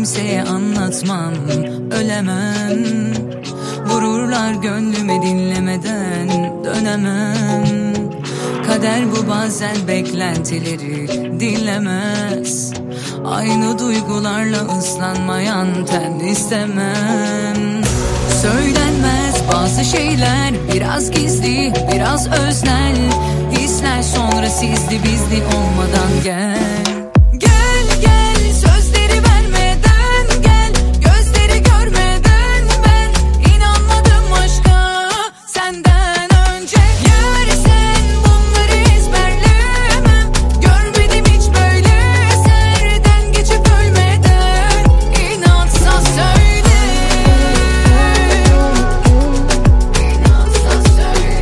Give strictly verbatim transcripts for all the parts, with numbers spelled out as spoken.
kimseye anlatmam, ölemem. Vururlar gönlüme dinlemeden dönemem. Kader bu, bazen beklentileri dinlemez. Aynı duygularla ıslanmayan ten istemem. Söylenmez bazı şeyler, biraz gizli, biraz öznel. Hisler sonra sizli bizli olmadan gel. Gel gel, sözleri vermeden gel. Gözleri görmeden ben inanmadım aşka senden önce. Yar sen bunları ezberlemem. Görmedim hiç böyle serden geçip ölmeden. İnatsa söyle, inatsa söyle.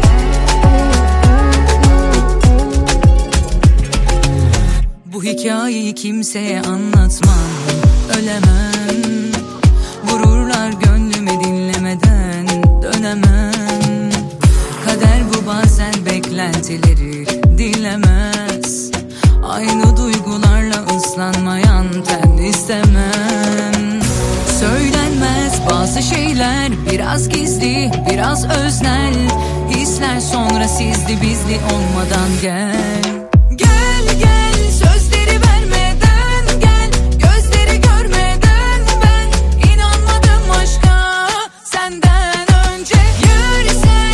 Bu hikayeyi kimseye anlatmam, ölemem. Vururlar gönlüme dinlemeden dönemem. Kader bu, bazen beklentileri dinlemez. Aynı duygularla ıslanmayan ten istemem. Söylenmez bazı şeyler, biraz gizli, biraz öznel. Hisler sonra sizli bizli olmadan gel. Gel gel, sözleri vermeden gel. Gözleri görmeden ben inanmadım aşka senden önce. Yar sen